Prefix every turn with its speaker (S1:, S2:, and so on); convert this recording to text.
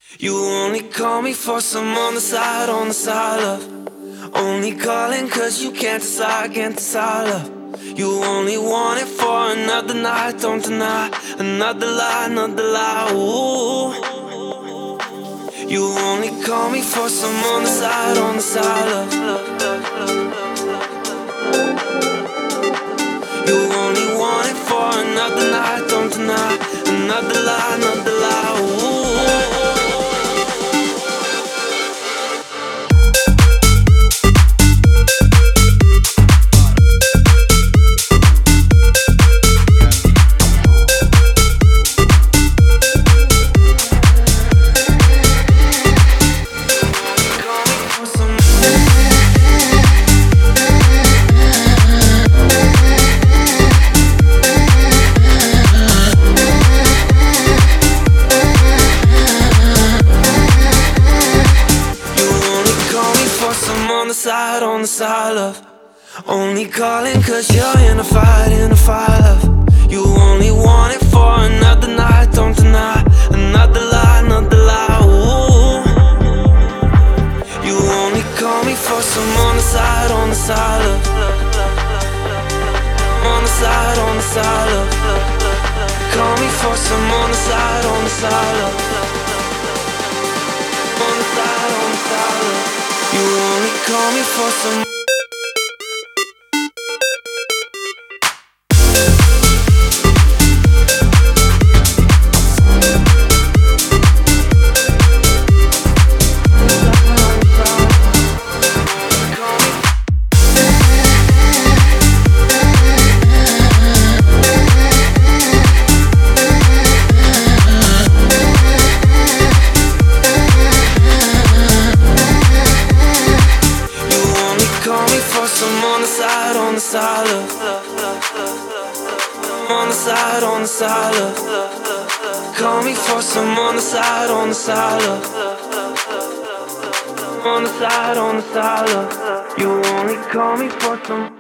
S1: You only call me for some on the side, love. Only calling cause you can't decide, love. You only want it for another night, don't deny. Another lie, ooh. You only call me for some on the side, love. You only want it for another night, don't deny. Another lie, ooh. On the side, love. Only calling cause you're in a fight, love. You only want it for another night, don't deny. Another lie, ooh. You only call me for some on the side, love. On the side, love. Call me for some on the side, love. On the side, love. You only call me for some. On the side, love. On the side, love. Call me for some on the side, love. On the side, love. You only call me for some.